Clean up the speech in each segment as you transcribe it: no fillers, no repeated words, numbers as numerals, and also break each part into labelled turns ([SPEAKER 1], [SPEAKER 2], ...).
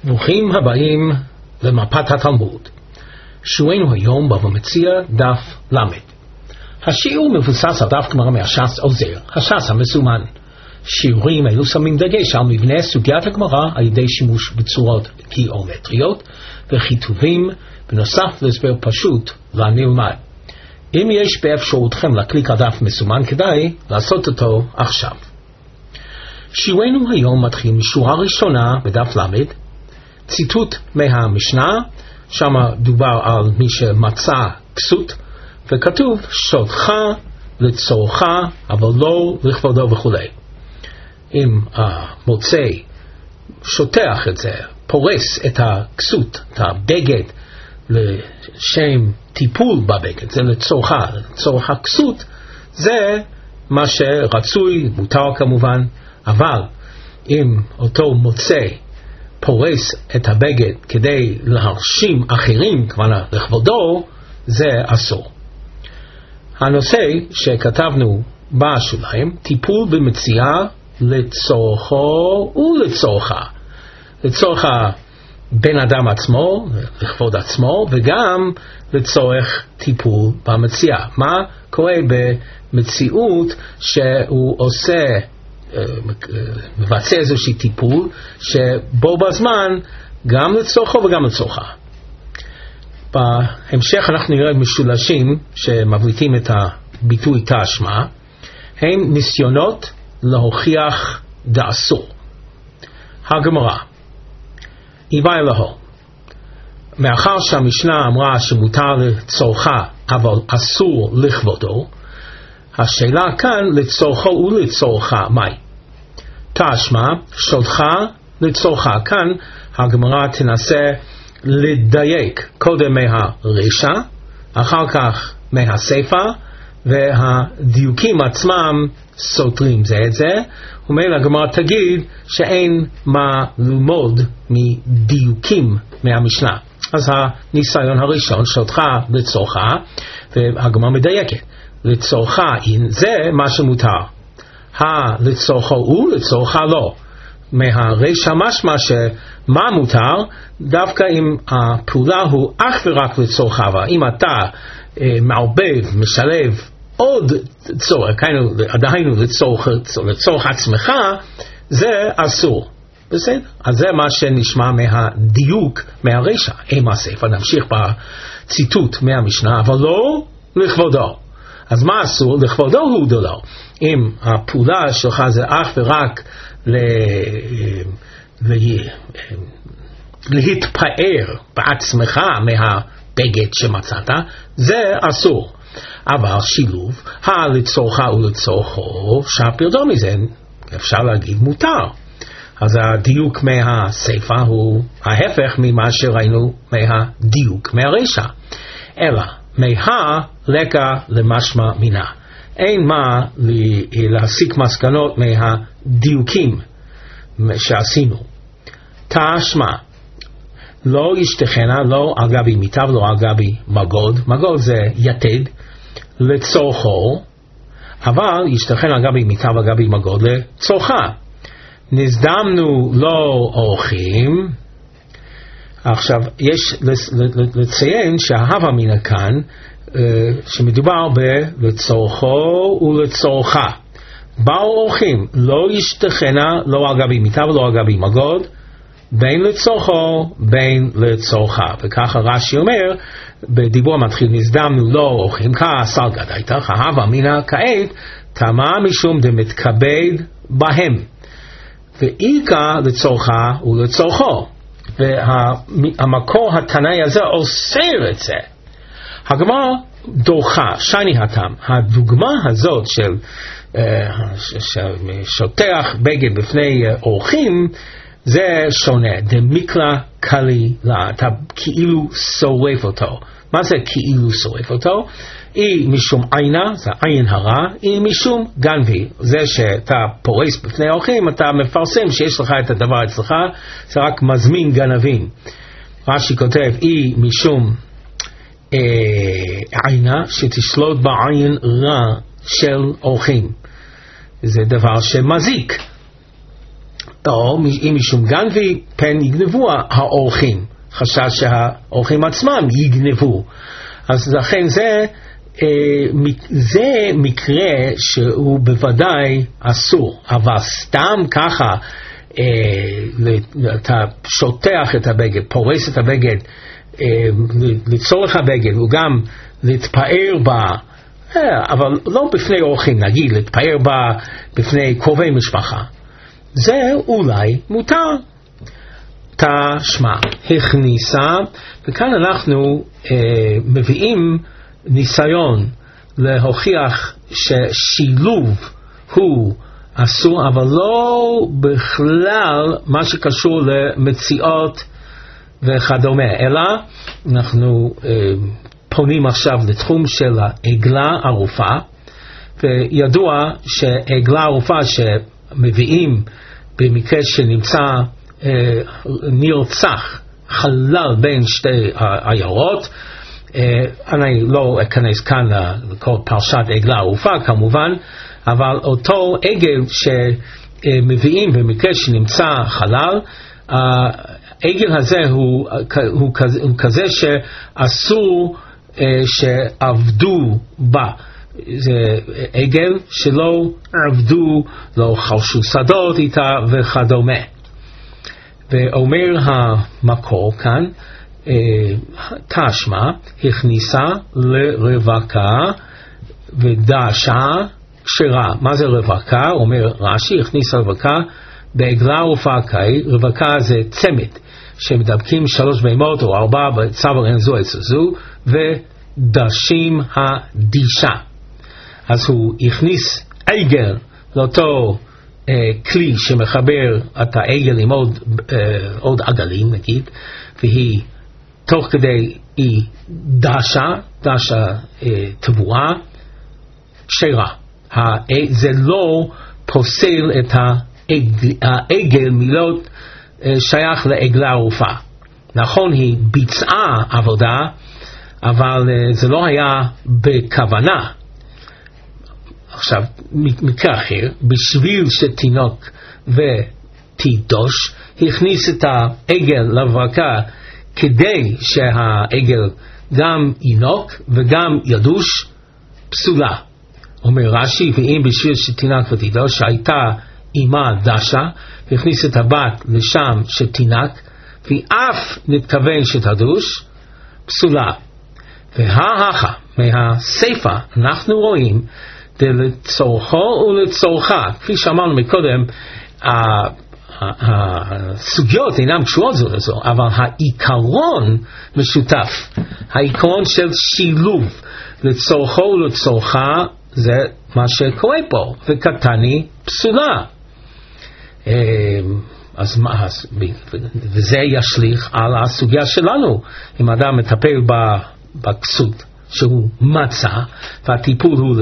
[SPEAKER 1] ברוכים הבאים למפת התלמוד. שיעורנו היום בבא מציעא דף ל'. השיעור מבוסס על דף גמרא מהש"ס עוזר, הש"ס המסומן. שיעורים אלו שמים דגש על מבנה סוגיית הגמרא על ידי שימוש בצורות גיאומטריות וכיתובים, בנוסף להסבר פשוט לנלמד. אם יש באפשרותכם להקליק על דף מסומן, כדאי לעשות אותו עכשיו. שיעורנו היום מתחיל משורה ראשונה בדף ל', ציטוט מהמשנה, שם דובר על מי שמצא כסות, וכתוב שודך לצורך אבל לא לכבודו וכו'. אם המוצא שוטח את זה, פורס את הכסות, את הבגד, לשם טיפול בבגד, זה לצורך הכסות, זה מה שרצוי, מותר כמובן. אבל אם אותו מוצא פורס את הבגד כדי להרשים אחרים, כמובן לכבודו, זה אסור. הנושא שכתבנו בשוליים, טיפול במציאה לצורכו ולצורכה. לצורך בן אדם עצמו, לכבוד עצמו, וגם לצורך טיפול במציאה. מה קורה במציאות שהוא עושה, מבצע איזושהי טיפול, שבו בזמן גם לצורכו וגם לצורכה. בהמשך אנחנו נראה משולשים שמבליטים את הביטוי תשמע, הם ניסיונות להוכיח דאסור. הגמרא איבה אלוהו, מאחר שהמשנה אמרה שמותר לצורכה אבל אסור לכבודו, השאלה כאן לצורכו ולצורכה מהי? תשמע שודך לצורכה. כאן הגמרא תנסה לדייק קודם מהרשע, אחר כך מהסיפא, והדיוקים עצמם סותרים זה את זה, ומילא הגמרא תגיד שאין מה ללמוד מדיוקים מהמשנה. אז הניסיון הראשון שודך לצורכה, והגמרא מדייקת לצורכה זה מה שמותר, לצורכו ולצורכה לא. מהרשע משמע שמה מותר דווקא אם הפעולה הוא אך ורק לצורכה, ואם אתה מערבב, משלב עוד צורך, עדיין לצורך עצמך, זה אסור. בסדר? אז זה מה שנשמע מהדיוק מהרשע. עם הספר נמשיך בציטוט מהמשנה, אבל לא לכבודו. אז מה אסור? לכבודו הוא דולו. אם הפעולה שלך זה אך ורק להתפאר בעצמך מהבגד שמצאת, זה אסור. אבל שילוב לצורך ולצורכו, שפרדו מזה אפשר להגיד מותר. אז הדיוק מהסיפא הוא ההפך ממה שראינו מהדיוק מהרשע. אלא לקה למשמע מינה. אין מה להסיק מסקנות מהדיוקים שעשינו. תשמע לא ישתכנה, לא על גבי מיטה ולא על גבי מגוד. מגוד זה יתד לצורכו, אבל ישתכן על גבי מיטה ועל גבי מגוד לצורכה. נזדמנו לא אורחים. עכשיו יש לציין שההווה מן כאן שמדובר בלצורכו ולצורכה. באו אורחים, לא ישתכנה לא על גבי מיטה ולא על גבי מגוד, בין לצורכו בין לצורכה. וככה רש"י אומר בדיבור המתחיל, נזדמנו לא אורחים כעשר גדייתך, ההווה מן כעת תמה משום דמתכבד בהם, ואיקה לצורכה ולצורכו. והמקור התנאי הזה אוסר את זה. הגמרא דוחה, שני התם. הדוגמה הזאת של שוטח בגד בפני אורחים, זה שונה. דמיקלה קלילה, אתה כאילו שורף אותו. מה זה כאילו שורף אותו? היא משום עינה, זה עין הרע, היא משום גנבי. זה שאתה פורס בפני אורחים, אתה מפרסם שיש לך את הדבר אצלך, זה רק מזמין גנבים. רש"י כותב, היא משום עינה שתשלוט בעין רע של אורחים. זה דבר שמזיק. או אם משום גנבי פן יגנבו האורחים, חשש שהאורחים עצמם יגנבו. אז לכן זה מקרה שהוא בוודאי אסור, אבל סתם ככה אתה שוטח את הבגד, פורס את הבגד לצורך הבגד וגם להתפאר בה, אבל לא בפני אורחים, נגיד להתפאר בה בפני קרובי משפחה, זה אולי מותר. תשמע, הכניסה, וכאן אנחנו מביאים ניסיון להוכיח ששילוב הוא אסור, אבל לא בכלל מה שקשור למציאות וכדומה, אלא אנחנו פונים עכשיו לתחום של העגלה ערופה, וידוע שעגלה ערופה שמביאים במקרה שנמצא נרצח חלל בין שתי עיירות, אני לא אכנס כאן לכל פרשת עגלה ערופה כמובן, אבל אותו עגל שמביאים במקרה שנמצא חלל, העגל הזה הוא כזה שאסור שעבדו בה. זה עגל שלא עבדו, לא חרשו שדות איתה וכדומה. ואומר המקור כאן, תשמע, הכניסה לרווקה ודשה כשרה. מה זה רווקה? אומר רש"י, הכניסה רווקה בעגלה ערופה-קאי. רווקה זה צמד שמדבקים 3 בהמות או 4 בצוואר אין זו אצל זו, ודשים הדישה. אז הוא הכניס עגל לאותו כלי שמחבר את העגל עם עוד עגלים נגיד, והיא תוך כדי היא דשה תבואה כשרה. זה לא פוסל את העגל מלהיות שייך לעגלה ערופה. נכון, היא ביצעה עבודה, אבל זה לא היה בכוונה. עכשיו, מקרה אחר, בשביל שתינוק ותידוש, הכניס את העגל לרווקה כדי שהעגל גם ינוק וגם ידוש, פסולה. אומר רש"י, ואם בשביל שתינק ותידוש שהייתה אימה דשה, והכניס את הבת לשם שתינק, והיא אף נתכוון שתדוש, פסולה. וההכה, מהסיפה אנחנו רואים, לצורכו ולצורכה, כפי שאמרנו מקודם, הסוגיות אינם קשורות זו לזו, אבל העיקרון משותף, העיקרון של שילוב לצורכו ולצורכה, זה מה שקורה פה, וקטני פסולה. וזה ישליך על הסוגיה שלנו, אם אדם מטפל בכסות שהוא מצא, והטיפול הוא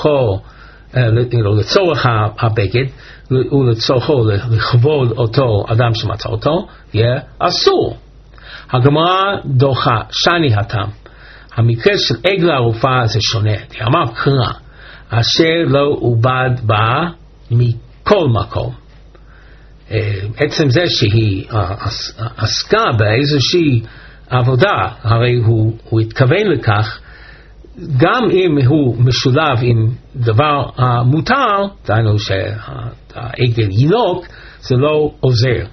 [SPEAKER 1] לצורך הבגד, ולצורכו לכבוד אותו אדם שמצא אותו, יהיה אסור. הגמרא דוחה שני התם. המקרה של עגלה ערופה זה שונה. אמר קרא, אשר לא עובד בה מכל מקום. עצם זה שהיא עסקה באיזושהי עבודה, הרי הוא התכוון לכך, גם אם הוא משולב עם דבר מותר, דהיינו שהעגל ינוק, זה לא עוזר.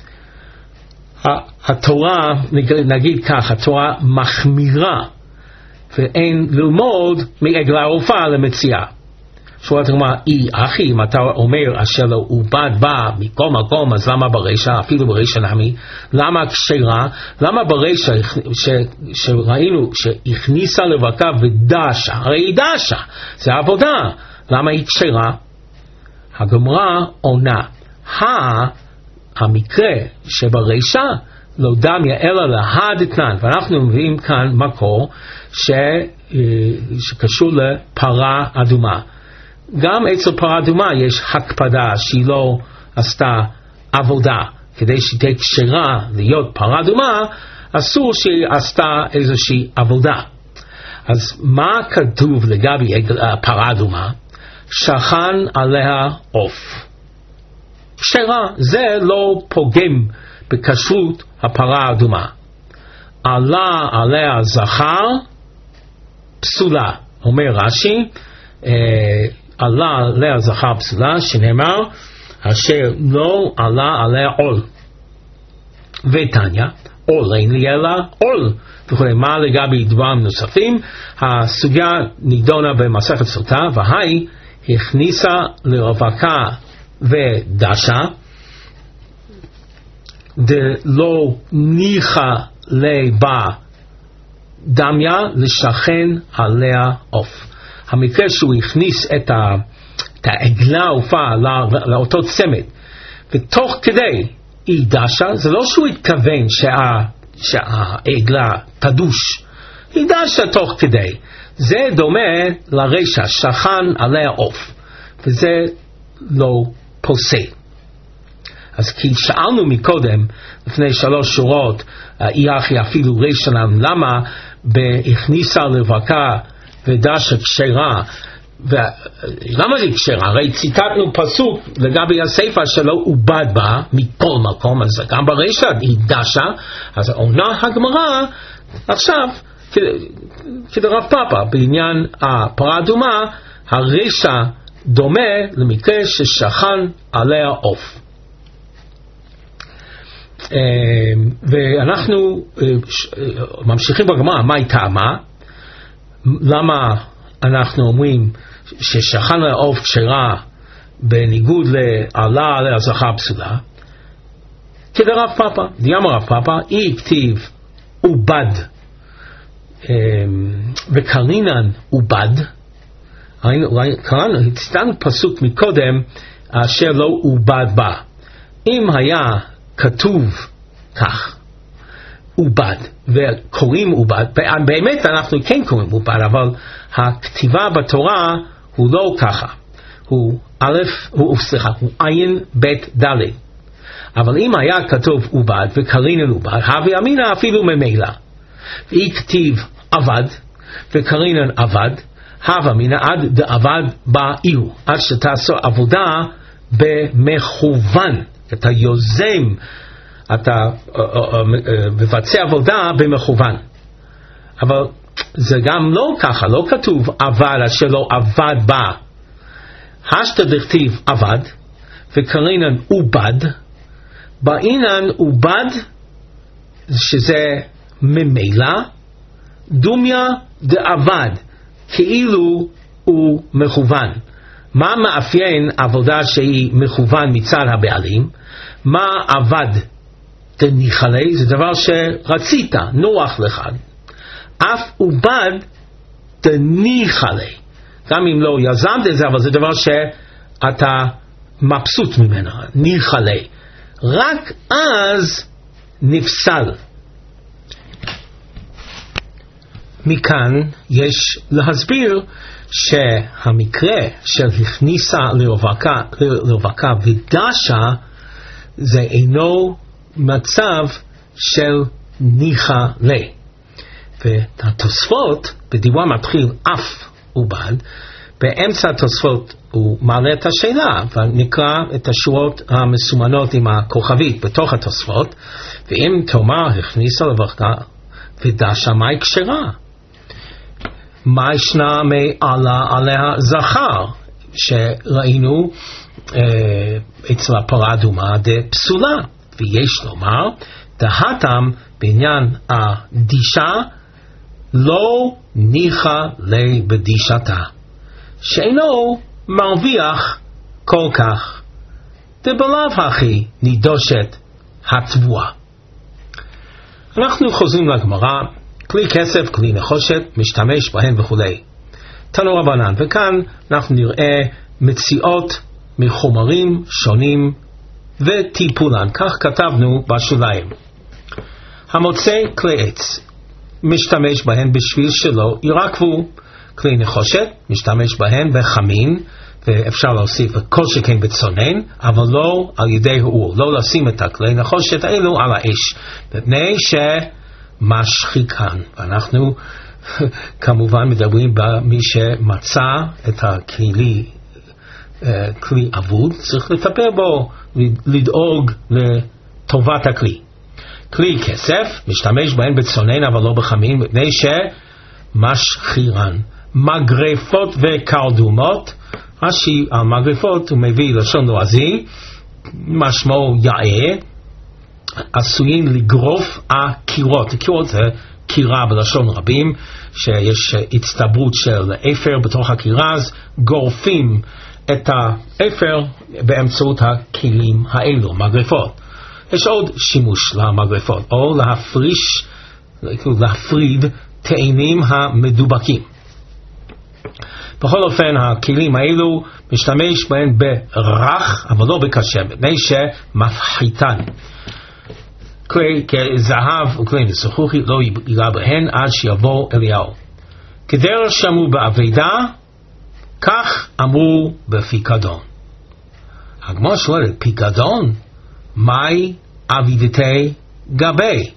[SPEAKER 1] התורה, נגיד כך, התורה מחמירה, ואין ללמוד מעגלה ערופה למציאה. שורת הגמרא, אחי, אם אתה אומר אשר לא עובד בה מכל מקום, אז למה ברישא, אפילו ברישא נמי, למה כשרה, למה ברישא שראינו שהכניסה לרווקה ודשה, הרי היא דשה, זה עבודה, למה היא כשרה? הגמרא עונה, המקרה שברישא לא דמיה אלא להדתנן, ואנחנו מביאים כאן מקור שקשור לפרה אדומה. גם אצל פרה אדומה יש הקפדה שהיא לא עשתה עבודה, כדי שתהיה כשרה להיות פרה אדומה, אסור שהיא עשתה איזושהי עבודה. אז מה כתוב לגבי פרה אדומה? שכן עליה עוף. כשרה, זה לא פוגם בכשרות הפרה האדומה. עלה עליה זכר, פסולה. אומר רש"י, עלה עליה זכר פסולה, שנאמר, אשר לא עלה עליה עול. ותניא, עול אין לי אלא עול. וכולי, מה לגבי דברים נוספים? הסוגיה נידונה במסכת סוטה, והיא הכניסה לרווקה ודשה, דלא ניחא לבה דמיה לשכן עליה עוף. המקרה שהוא הכניס את העגלה העופה לאותו צמד, ותוך כדי היא דשה, זה לא שהוא התכוון שהעגלה תדוש, היא דשה תוך כדי. זה דומה לרשע, שכן עליה עוף, וזה לא פוסל. אז כי שאלנו מקודם, לפני 3 שורות, איחי אפילו רשנם, למה בהכניסה לרווקה ודשה כשרה, למה זה כשרה? הרי ציטטנו פסוק לגבי הספר שלו עובד בה מכל מקום, אז גם ברשע היא דשה, אז עונה הגמרא עכשיו כדרב פאפא בעניין הפרה אדומה, הרשע דומה למקרה ששכן עליה עוף. ואנחנו ממשיכים בגמרא, מה היא טעמה? למה אנחנו אומרים ששכן עליה עוף כשרה בניגוד לעלה עליה זכר פסולה? כדרב פאפא, דיאמר רב פאפא, אי כתיב עובד וקרינן עובד. קראנו, הצטענו פסוק מקודם אשר לא עובד בה. אם היה כתוב כך עובד וקוראים עובד, באמת אנחנו כן קוראים עובד, אבל הכתיבה בתורה הוא לא ככה, הוא הוא עין בית דלת. אבל אם היה כתוב עובד וקרינן עובד, הווי אמינא אפילו ממילא. ואי כתיב עבד וקרינן עבד, הווה אמינא עד דעבד באיהו, עד שתעשו עבודה במכוון. אתה יוזם, אתה מבצע עבודה במכוון. אבל זה גם לא ככה, לא כתוב עבד אשר לא עבד בה. השתא דכתיב עבד וקרינן עובד, בעינן עובד שזה ממילא, דומיה דעבד כאילו הוא מכוון. מה מאפיין עבודה שהיא מכוון מצד הבעלים? מה עבד דניחא? זה דבר שרצית, נוח לך. אף עובד דניחא, גם אם לא יזמת את זה, אבל זה דבר שאתה מבסוט ממנו, ניחא. רק אז נפסל. מכאן יש להסביר שהמקרה של הכניסה לרווקה ודשה זה אינו מצב של ניחא לי. והתוספות בדיבור מתחיל אף עובד, באמצע התוספות הוא מעלה את השאלה ונקרא את השורות המסומנות עם הכוכבית בתוך התוספות, ואם תאמר הכניסה לרווקה ודשה מהי כשרה? מה ישנה מעלה עליה זכר שראינו אצל הפרה אדומה דפסולה? ויש לומר דהתם בעניין הדישה לא ניחא לי בדישתה, שאינו מרוויח כל כך, דבלאו הכי נידושת התבואה. אנחנו חוזרים לגמרא, כלי כסף, כלי נחושת, משתמש בהן וכולי. תנו רבנן, וכאן אנחנו נראה מציאות מחומרים שונים וטיפולן, כך כתבנו בשוליים. המוצא כלי עץ, משתמש בהן בשביל שלא ירקבו. כלי נחושת, משתמש בהן בחמין, ואפשר להוסיף כל שכן בצונן, אבל לא על ידי האור, לא לשים את הכלי נחושת האלו על האש, מפני שמשחיקן. ואנחנו כמובן מדברים במי שמצא את הכלי, כלי אבוד, צריך לטפל בו, לדאוג לטובת הכלי. כלי כסף, משתמש בהן בצונן אבל לא בחמין, מפני שמשחירן. מגרפות וקרדומות, רש"י על מגרפות הוא מביא לשון לועזי, משמעו יאה, עשויים לגרוף הקירות. הקירות זה קירה בלשון רבים, שיש הצטברות של אפר בתוך הקירה, אז גורפים את האפר באמצעות הכלים האלו, מגרפות. יש עוד שימוש למגרפות, או להפריד תאנים המדובקים. בכל אופן, הכלים האלו משתמש בהם ברך, אבל לא בקשה, מפני שמפחיתן. כלי כזהב וכלי זכוכי לא ייגע בהן עד שיבוא אליהו. כדרך שאמרו בעבדה, כך אמרו בפיקדון. הגמרא שואלת, פיקדון? מהי אבידתי גבי?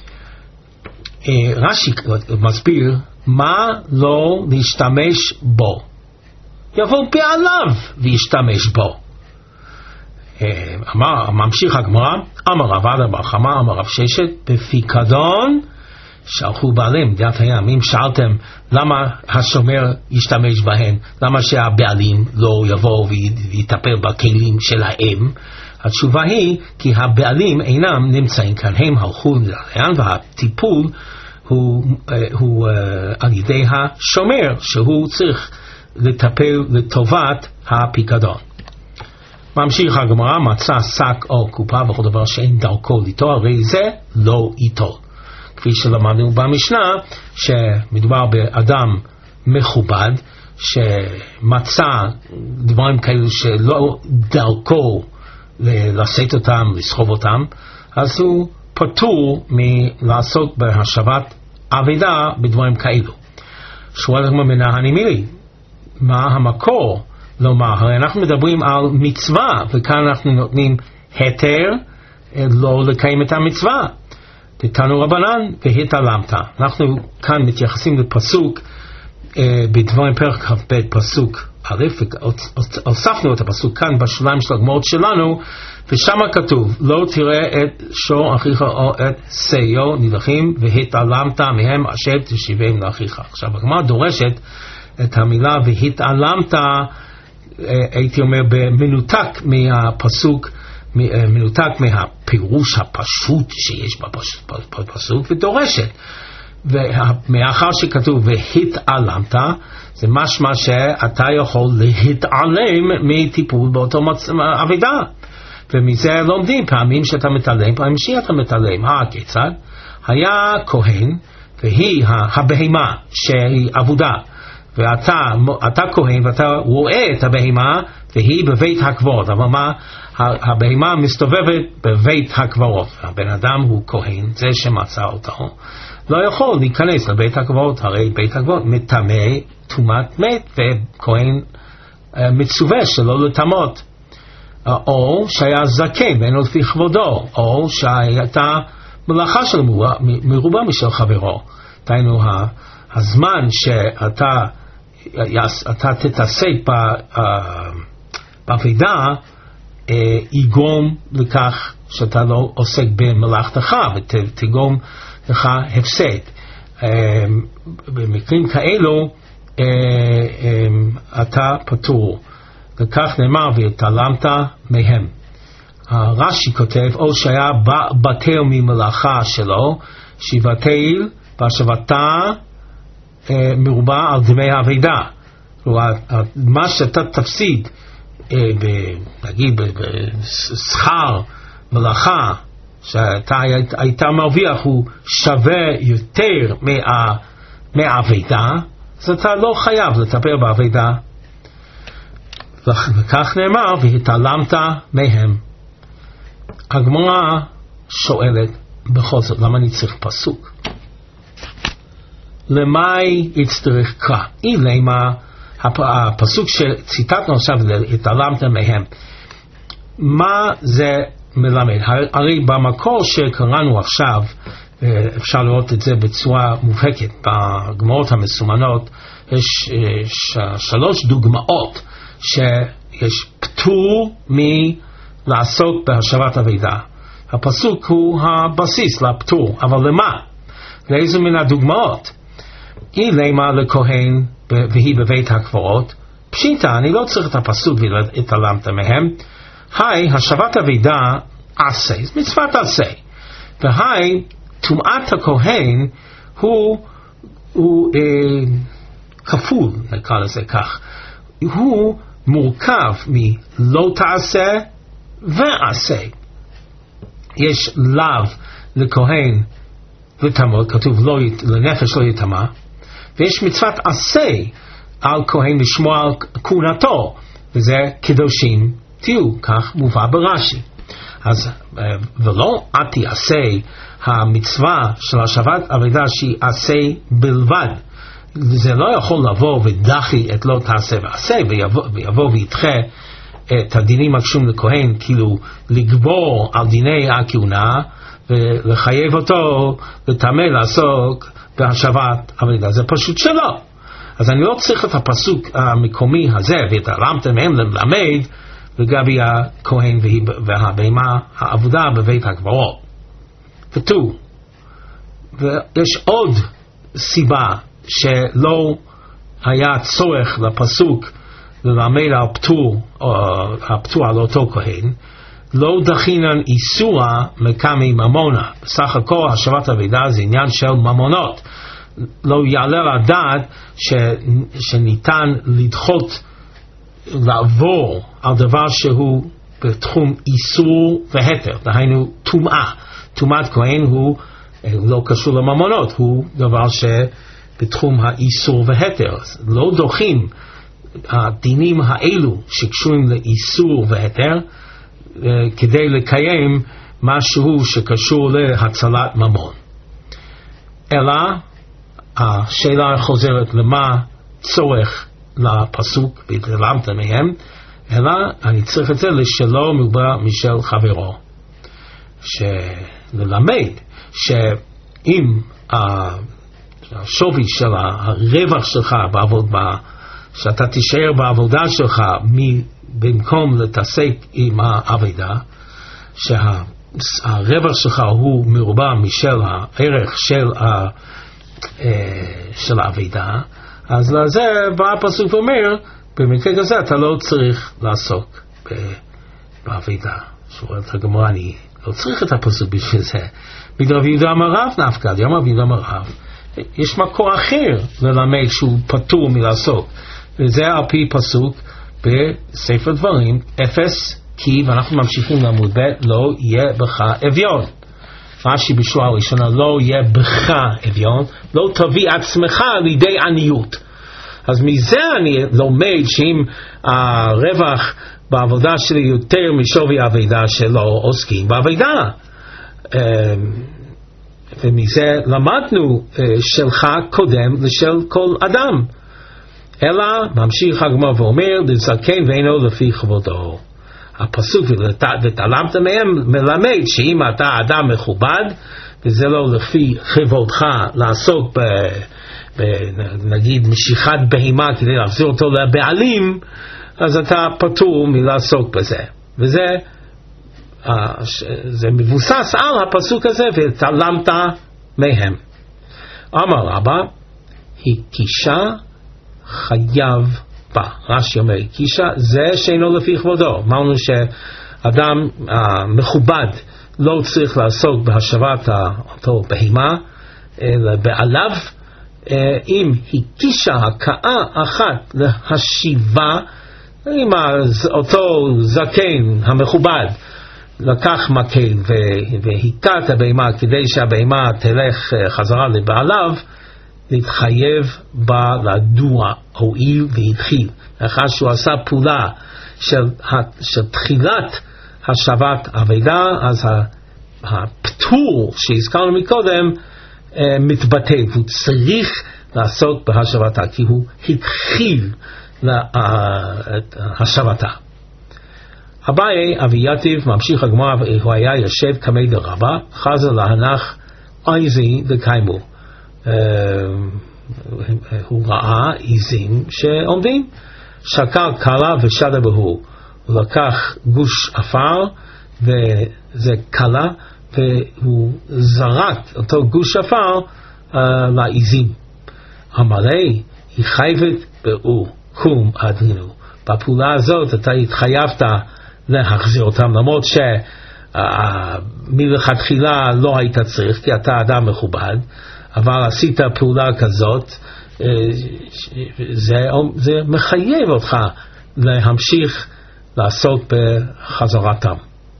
[SPEAKER 1] רש"י מסביר, מה לא להשתמש בו? יבוא בעליו וישתמש בו. ממשיך הגמרא, אמר רב עדה בר חמא, אמר רב ששת, בפיקדון שלחו בעליהם. מדינת הימים שאלתם למה השומר ישתמש בהם, למה שהבעלים לא יבוא ויטפל בכלים שלהם? התשובה היא כי הבעלים אינם נמצאים כאן, הם הלכו לאן, והטיפול הוא על ידי השומר שהוא צריך לטפל לטובת הפיקדון. ממשיך הגמרא, מצא שק או קופה וכל דבר שאין דרכו ליטול, הרי זה לא ייטול. כפי שלמדנו במשנה, שמדובר באדם מכובד שמצא דברים כאלו שלא דרכו לשאת אותם, לסחוב אותם, אז הוא פטור מלעסוק בהשבת אבדה בדברים כאלו. שואל הגמרא מנהני מילי, מה המקור לומר? הרי אנחנו מדברים על מצווה, וכאן אנחנו נותנים היתר לא לקיים את המצווה. תתנו רבנן והתעלמת. אנחנו כאן מתייחסים לפסוק בדברים פרק כ"ב פסוק א', הוספנו את הפסוק כאן בשוליים של הגמרות שלנו, ושם כתוב, לא תראה את שור אחיך או את שיו נדחים והתעלמת מהם אשר תשיבם לאחיך. עכשיו הגמרא דורשת את המילה והתעלמת, הייתי אומר במנותק מהפסוק, מנותק מהפירוש הפשוט שיש בפסוק, ודורשת. ומאחר שכתוב והתעלמת, זה משמע שאתה יכול להתעלם מטיפול באותו אבדה. ומזה לומדים פעמים שאתה מתעלם, פעמים שאתה מתעלם. כיצד? היה כהן, והיא הבהמה שהיא עבודה, ואתה כהן ואתה רואה את הבהמה והיא בבית הקברות, אבל מה? הבהמה מסתובבת בבית הקברות, הבן אדם הוא כהן, זה שמצא אותו, לא יכול להיכנס לבית הקברות, הרי בית הקברות מטמא טומאת מת, וכהן מצווה שלא לטמאות, או שהיה זקן ואין לו לפי כבודו, או שהייתה מלאכה של מרובה משל חברו. דהיינו, הזמן שאתה תתעסק בעבודה יגרום לכך שאתה לא עוסק במלאכתך ותגרום לך הפסד. במקרים כאלו אתה פטור. וכך נאמר והתעלמת מהם. רש"י כותב, או שהיה בטל ממלאכה שלו, שיבטל בהשבתה מרובה על דמי האבדה. מה שאתה תפסיד, נגיד בשכר מלאכה שאתה היית מרוויח, הוא שווה יותר מהאבדה, אז אתה לא חייב לטפל באבדה. וכך נאמר והתעלמת מהם. הגמרא שואלת בכל זאת, למה אני צריך פסוק? למאי יצטרך קרא? למה הפסוק שציטטנו עכשיו, התעלמת מהם, מה זה מלמד? הרי במקור שקראנו עכשיו, אפשר לראות את זה בצורה מובהקת בגמרות המסומנות, יש 3 דוגמאות שיש פטור לעסוק בהשבת אבידה. הפסוק הוא הבסיס לפטור, אבל למה? לאיזו מן הדוגמאות? היא למה לכהן והיא בבית הקברות, פשיטה, אני לא צריך את הפסוק והתעלמת מהם. היי, השבת אבידה עשה, מצוות עשה. והי, טומאת הכהן הוא כפול, נקרא לזה כך. הוא מורכב מלא תעשה ועשה. יש לאו לכהן לטמא, כתוב לנפש לא יטמא, ויש מצוות עשה על כהן לשמוע על כהונתו, וזה קדושים תהיו, כך מובא ברש"י. אז ולא עתי עשה המצווה של השבת אבידה שהיא עשה בלבד. זה לא יכול לבוא ודחי את לא תעשה ועשה ויבוא וידחה את הדינים הקשורים לכהן, כאילו לגבור על דיני הכהונה ולחייב אותו לטמא לעסוק בהשבת אבידה. זה פשוט שלא. אז אני לא צריך את הפסוק המקומי הזה והתעלמתם מהם ללמד לגבי הכהן והבהמה העבודה בבית הקברות. כתוב, ויש עוד סיבה שלא היה צורך לפסוק ללמד על הפטור על אותו כהן. לא דחינן איסורה מקמי ממונה. בסך הכל השבת אבידה זה עניין של ממונות. לא יעלה לדעת שניתן לדחות לעבור על דבר שהוא בתחום איסור והתר, דהיינו טומאה. טומאת כהן הוא לא קשור לממונות, הוא דבר שבתחום האיסור והתר. לא דוחים הדינים האלו שקשורים לאיסור והתר כדי לקיים משהו שקשור להצלת ממון. אלא השאלה חוזרת למה צורך לפסוק והתעלמת מהם, אלא אני צריך את זה לשלו מובא משל חברו, שללמד שאם השווי של הרווח שלך בעבודה, שאתה תישאר בעבודה שלך במקום להתעסק עם העבודה, שהרווח שלך הוא מרובע משל הערך של העבודה, אז לזה בא הפסוק ואומר, במקרה כזה אתה לא צריך לעסוק בעבודה. שואלת הגמרא, אני לא צריך את הפסוק בשביל זה. בגלל רבי יהודה אמר רב נפקא, רבי יהודה אמר רב, יש מקור אחר ללמד שהוא פטור מלעסוק, וזה על פי פסוק בספר דברים, אפס כי, ואנחנו ממשיכים לעמוד ב', לא יהיה בך אביון. רש"י בשורה הראשונה, לא יהיה בך אביון, לא תביא עצמך לידי עניות. אז מזה אני לומד שאם הרווח בעבודה שלי יותר משווי העבודה שלו עוסקים בעבודה. ומזה למדנו שלך קודם לשל כל אדם. אלא ממשיך הגמרא ואומר, לזקן ואינו לפי כבודו. הפסוק ותעלמת מהם מלמד שאם אתה אדם מכובד וזה לא לפי כבודך לעסוק נגיד משיכת בהמה כדי להחזיר אותו לבעלים, אז אתה פטור מלעסוק בזה. וזה זה מבוסס על הפסוק הזה, ותעלמת מהם. אמר רבא, הקישה חייב בה. רש"י אומר, הקישה זה שאינו לפי כבודו. אמרנו שאדם מכובד לא צריך לעסוק בהשבת אותו בהמה לבעליו, אם הקישה הכאה אחת להשיבה, אם אותו זקן המכובד לקח מקל והיכה את הבהמה כדי שהבהמה תלך חזרה לבעליו, להתחייב בה לדוע הועיל והתחיל. אחר שהוא עשה פעולה של תחילת השבת אבדה, אז הפטור שהזכרנו מקודם מתבטא, והוא צריך לעסוק בהשבתה כי הוא התחיל להשבתה. אביי אביתיב ממשיך הגמרא, הוא היה יושב כמי דרבא, חזר להנח עיזים דקיימו. הוא ראה עיזים שעומדים, שקר קלה ושדה בהו, הוא לקח גוש עפר וזה קלה, והוא זרק אותו גוש עפר לעיזים. אמר לי, היא חייבת באו קום אדרינו. בפעולה הזאת אתה התחייבת להחזיר אותם, למרות שמלכתחילה לא היית צריך, כי אתה אדם מכובד, אבל עשית פעולה כזאת, זה מחייב אותך להמשיך לעסוק בחזרתם.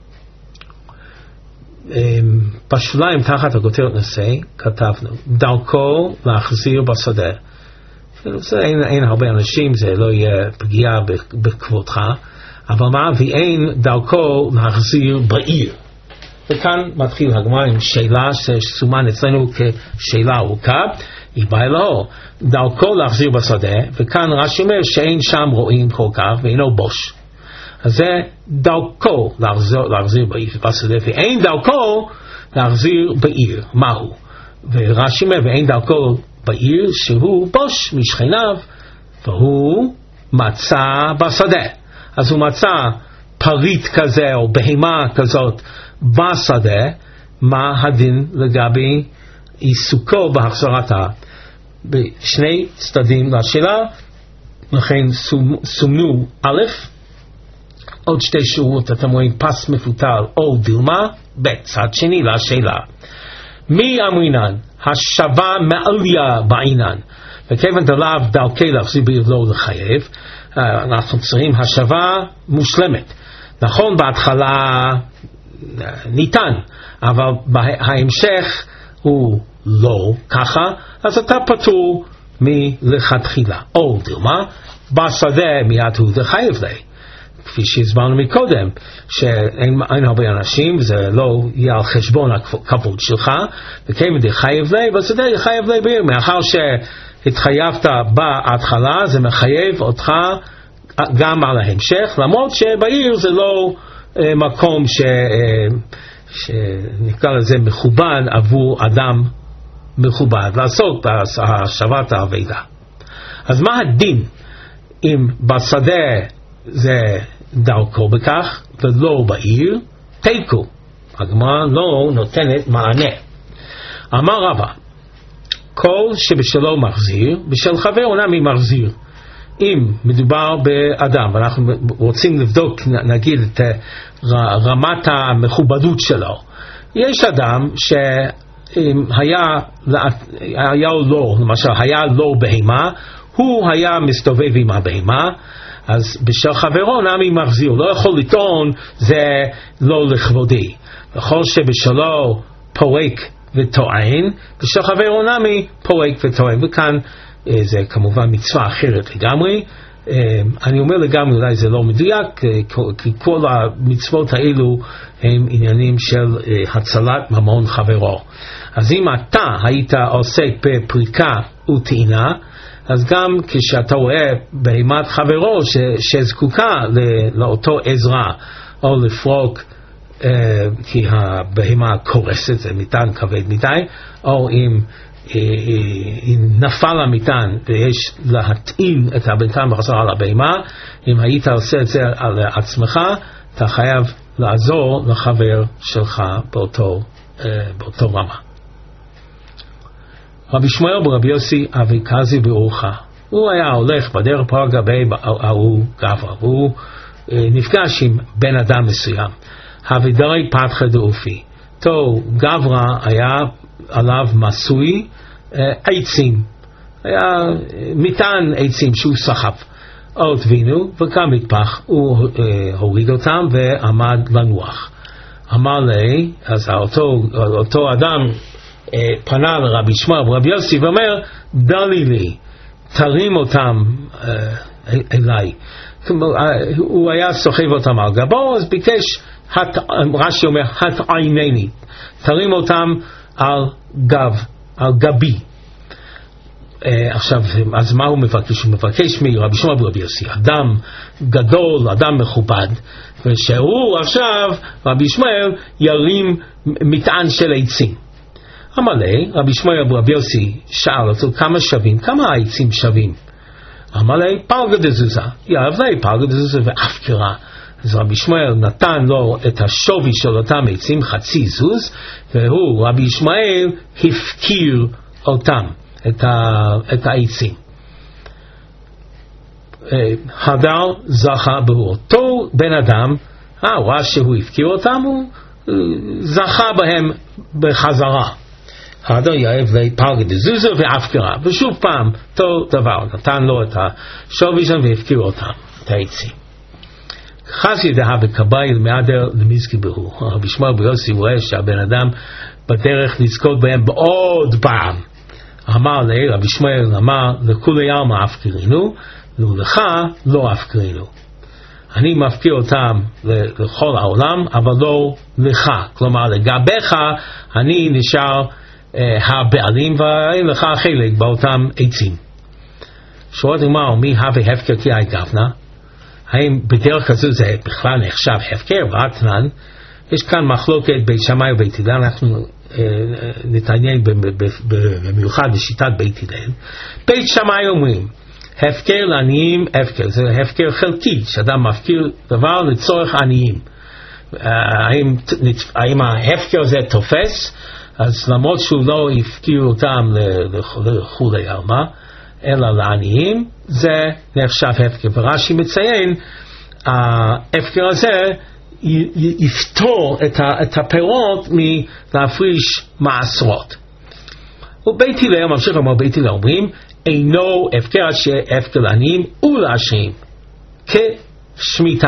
[SPEAKER 1] בשוליים תחת הכותרת נושא כתבנו דרכו להחזיר בשדה. אין הרבה אנשים, זה לא יהיה פגיעה בכבודך, אבל מה? ואין דרכו להחזיר בעיר. וכאן מתחיל הגמרא עם שאלה שסומן אצלנו כשאלה ארוכה. היא באה לו דרכו להחזיר בשדה, וכאן רש"י אומר שאין שם רואים כל כך ואינו בוש. אז זה דרכו להחזיר בשדה, ואין דרכו להחזיר בעיר. מהו? ורש"י אומר ואין דרכו בעיר שהוא בוש משכניו, והוא מצא בשדה. אז הוא מצא פריט כזה או בהמה כזאת בשדה, מה הדין לגבי עיסוקו בהחזרתה? בשני צדדים לשאלה, לכן סומנו א', עוד שתי שורות, אתם רואים פס מפותל או דילמה, בצד שני לשאלה. מי אמרינן? השווה מעליה בעינן. וכיוון דלאו דרכי להחזיר בעיר לא לחייב, אנחנו צריכים השווה מושלמת. נכון, בהתחלה ניתן, אבל בהמשך הוא לא ככה, אז אתה פטור מלכתחילה. או דילמה, בשדה מיד הוא לחייב לי. כפי שהסברנו מקודם, שאין הרבה אנשים, זה לא יהיה על חשבון הכבוד שלך, וכיוון דחייב לי, בשדה יחייב לי בעיר. מאחר שהתחייבת בהתחלה, זה מחייב אותך גם על ההמשך, למרות שבעיר זה לא מקום שנקרא לזה מכובד עבור אדם מכובד, לעסוק בהשבת האבדה. אז מה הדין אם בשדה זה דרכו בכך ולא בעיר? תיקו. הגמרא לא נותנת מענה. אמר רבא, כל שבשלו מחזיר, בשל חבר איננו מחזיר. אם מדובר באדם ואנחנו רוצים לבדוק נגיד את רמת המכובדות שלו, יש אדם שהיה לו, למשל היה לו בהמה, הוא היה מסתובב עם הבהמה, אז בשל חברו נמי מחזיר. לא יכול לטעון זה לא לכבודי. בכל שבשלו פורק וטוען, בשל חברו נמי פורק וטוען. וכאן זה כמובן מצווה אחרת לגמרי. אני אומר לגמרי, אולי זה לא מדויק, כי כל המצוות האלו הם עניינים של הצלת ממון חברו. אז אם אתה היית עוסק בפריקה וטעינה, אז גם כשאתה רואה בהמת חברו שזקוקה לאותו עזרה, או לפרוק כי הבהמה קורסת, זה מטען כבד מדי, או אם נפל המטען ויש להטעין את המטען בחזרה על הבהמה, אם היית עושה את זה על עצמך, אתה חייב לעזור לחבר שלך באותו רמה. רבי שמואל ברבי יוסי אביקזי באורחה, הוא היה הולך בדרך פר גבי ההוא גברא, והוא נפגש עם בן אדם מסוים. הוידרי פתחא דאופי, תו גברא היה עליו מסוי עצים, היה מטען עצים שהוא סחב. עוד וינו וגם מטפח, הוא הוריד אותם ועמד לנוח. אמר לי, אז אותו אדם פנה לרבי שמואל ורבי יוסי ואומר, דלי לי, תרים אותם אליי. הוא היה סוחב אותם על גבו, אז ביקש, רש"י אומר, התעינני, תרים אותם על גבי. עכשיו, אז מה הוא מבקש? הוא מבקש מרבי שמואל ורבי יוסי, אדם גדול, אדם מכובד, ושהוא עכשיו, רבי שמואל, ירים מטען של עצים. אמר לי, רבי שמואל ורבי יוסי שאל אותו, כמה שווים? כמה העצים שווים? אמר לי, פלגה דזוזה. יאהב לי, פלגה דזוזה ואף קרה. אז רבי ישמעאל נתן לו את השווי של אותם עצים, חצי זוז, והוא, רבי ישמעאל, הפקיר אותם, את העצים. הדר זכה באותו בן אדם, הוא ראה שהוא הפקיר אותם, הוא זכה בהם בחזרה. הדר יאהב לפלגי דזוזו והפקרה, ושוב פעם, אותו דבר, נתן לו את השווי שם והפקיר אותם, את העצים. חס ידעה בקבייל מעדר למזכי בהו. רבי ישמעאל בן יוסי רואה שהבן אדם בדרך לזכות בהם בעוד פעם. אמר לי, רבי ישמעאל אמר, לכולי עלמא הפקרינו, ולך לא הפקרינו. אני מפקיר אותם לכל העולם, אבל לא לך. כלומר, לגביך אני נשאר הבעלים, ואין לך חלק באותם עצים. שואלת אמר, מי הווה הפקר כי גבנה? האם בדרך כזו זה בכלל נחשב הפקר ואתנן? יש כאן מחלוקת בית שמאי ובית הלל, אנחנו נתעניין במיוחד בשיטת בית הלל. בית שמאי אומרים, הפקר לעניים הפקר, זה הפקר חלקי, שאדם מפקיר דבר לצורך עניים. האם ההפקר הזה תופס? אז למרות שהוא לא הפקיר אותם לכולי עלמא, אלא לעניים, זה נחשב הפקר. ורש"י מציין, ההפקר הזה יפתור את הפירות מלהפריש מעשרות. ובית הלל, ממשיך לומר בית הלל, אומרים, אינו הפקר שהפקר לעניים ולעשירים, כשמיטה,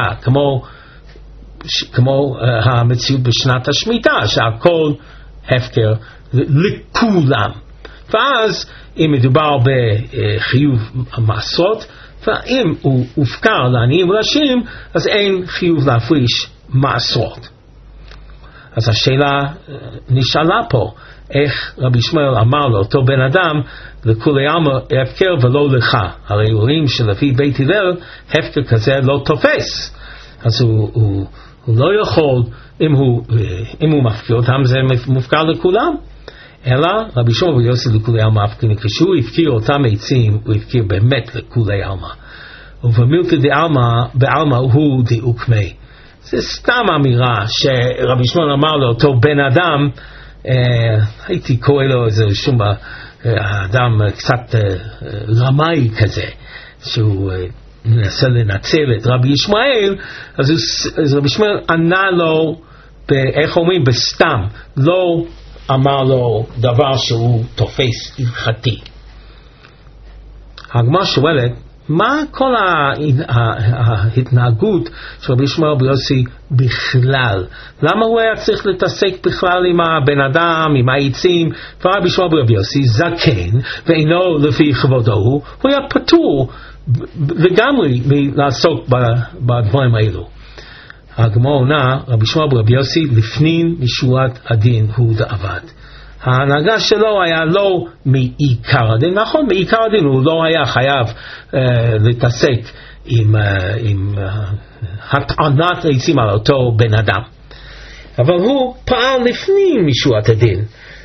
[SPEAKER 1] כמו המציאות בשנת השמיטה, שהכל הפקר לכולם. ואז אם מדובר בחיוב מעשרות, ואם הוא הופקר לעניים ולעשירים, אז אין חיוב להפריש מעשרות. אז השאלה נשאלה פה, איך רבי ישמעאל אמר לאותו בן אדם, לכולי עלמא הפקר ולא לך. הרי רואים שלפי בית הלל, הפקר כזה לא תופס. אז הוא לא יכול, אם הוא מפקיר אותם, זה מופקר לכולם. אלא רבי שמעון בר יוסי לכולי עלמא הפקיר, כשהוא הפקיר אותם עצים, הוא הפקיר באמת לכולי עלמא. ובמילתא בעלמא הוא דאוקמי. זה סתם אמירה שרבי שמעון אמר לאותו בן אדם, הייתי קורא לו איזה שום אדם קצת רמאי כזה, שהוא מנסה לנצל את רבי ישמעאל. אז רבי ישמעאל ענה לו, איך אומרים, בסתם, לא אמר לו דבר שהוא תופס הלכתי. הגמרא שואלת, מה כל ההתנהגות של רבי ישמעאל בר יוסי בכלל? למה הוא היה צריך להתעסק בכלל עם הבן אדם, עם העצים? ורבי ישמעאל בר יוסי זקן, ואינו לפי כבודו, הוא היה פטור לגמרי מלעסוק בדברים האלו. הגמרא עונה, רבי ישמעאל בר יוסי לפנים משורת הדין הוא דעבד. ההנהגה שלו היה לא מעיקר הדין, נכון, מעיקר הדין הוא לא היה חייב להתעסק עם הטענת עצים על אותו בן אדם, אבל הוא פעל לפנים משורת הדין.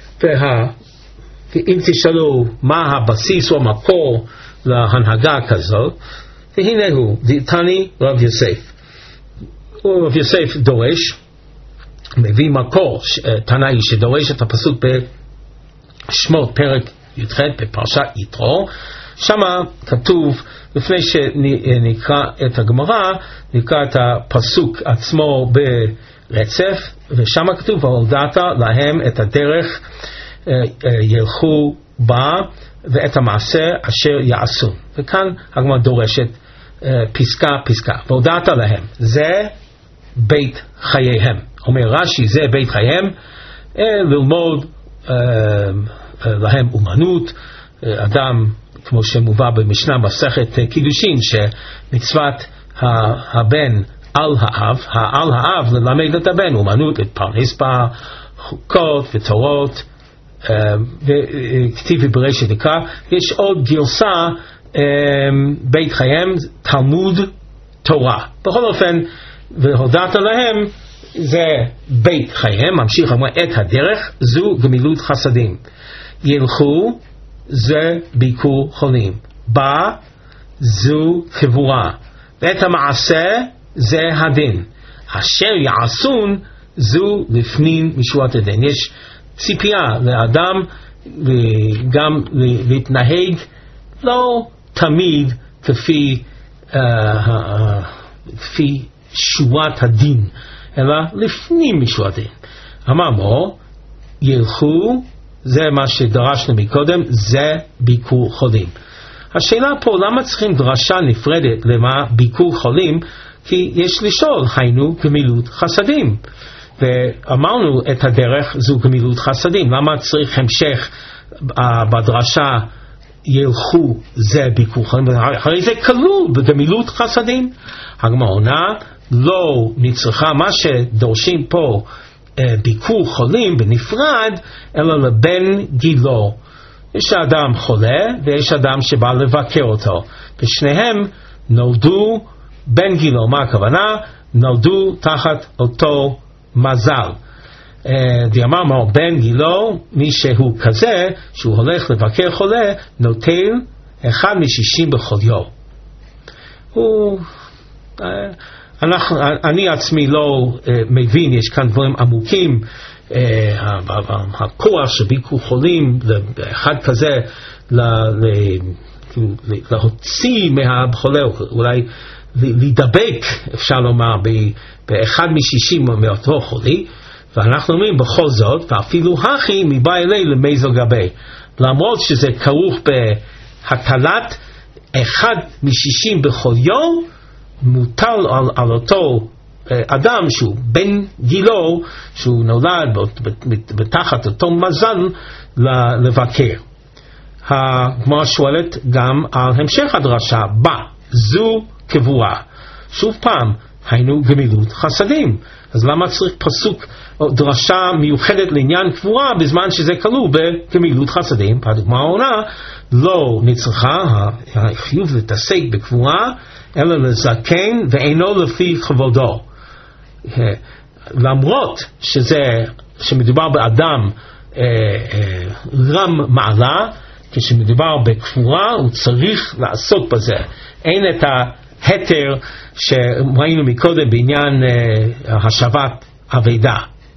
[SPEAKER 1] ואם תשאלו מה הבסיס או המקור להנהגה כזאת, והנה הוא, תני רב יוסף. רב יוסף דורש, מביא מקור תנאי שדורש את הפסוק בשמות פרק י"ח בפרשת יתרו. שם כתוב, לפני שנקרא את הגמרא, נקרא את הפסוק עצמו ברצף, ושם כתוב, והודעת להם את הדרך ילכו בה ואת המעשה אשר יעשו. וכאן הגמרא דורשת פסקה, והודעת להם, זה בית חייהם. אומר רש"י, זה בית חייהם, ללמוד להם אומנות. אדם, כמו שמובא במשנה מסכת קידושין, שמצוות הבן על האב ללמד את הבן אומנות, להתפרנס בה, חוקות ותורות, וכתיב בראשית נקרא. יש עוד גרסה, בית חייהם, תלמוד תורה. בכל אופן, והודעת להם, זה בית חייהם. ממשיך אמר, את הדרך זו גמילות חסדים. ילכו זה ביקור חולים, בא זו קבורה, ואת המעשה זה הדין. אשר יעשון זו לפנים משורת הדין. יש ציפייה לאדם גם להתנהג לא תמיד כפי שורת הדין, אלא לפנים משורת הדין. אמרנו, ילכו, זה מה שדרשנו מקודם, זה ביקור חולים. השאלה פה, למה צריכים דרשה נפרדת למה ביקור חולים? כי יש לשאול, היינו גמילות חסדים. ואמרנו את הדרך זו גמילות חסדים. למה צריך המשך בדרשה ילכו זה ביקור חולים? הרי זה כלול בגמילות חסדים. הגמרא עונה, לא נצרכה מה שדורשים פה ביקור חולים בנפרד, אלא לבן גילו. יש אדם חולה ויש אדם שבא לבקר אותו, ושניהם נולדו בן גילו. מה הכוונה? נולדו תחת אותו מזל. אמרנו בן גילו, מי שהוא כזה שהוא הולך לבקר חולה, נוטל 1/60 בכל יום. אני עצמי לא מבין, יש כאן דברים עמוקים, הכוח של ביקור חולים לאחד כזה להוציא מהחולה, אולי להידבק, אפשר לומר, ב1/60 מאותו חולי. ואנחנו אומרים בכל זאת, ואפילו הכי מבא אלי למזל גבי, למרות שזה כרוך בהטלת 1/60 בכל יום, מוטל על אותו אדם שהוא בן גילו, שהוא נולד בתחת אותו מזל, לבקר. הגמרא שואלת גם על המשך הדרשה, זו קבועה. שוב פעם, היינו גמילות חסדים. אז למה צריך פסוק או דרשה מיוחדת לעניין קבורה בזמן שזה כלול בגמילות חסדים? הגמרא עונה, לא נצרכה החיוב להתעסק בקבורה, אלא לזקן ואינו לפי כבודו. למרות שמדובר באדם רם מעלה, כשמדובר בקבורה הוא צריך לעסוק בזה. אין את ההתר שראינו מקודם בעניין השבת אבדה.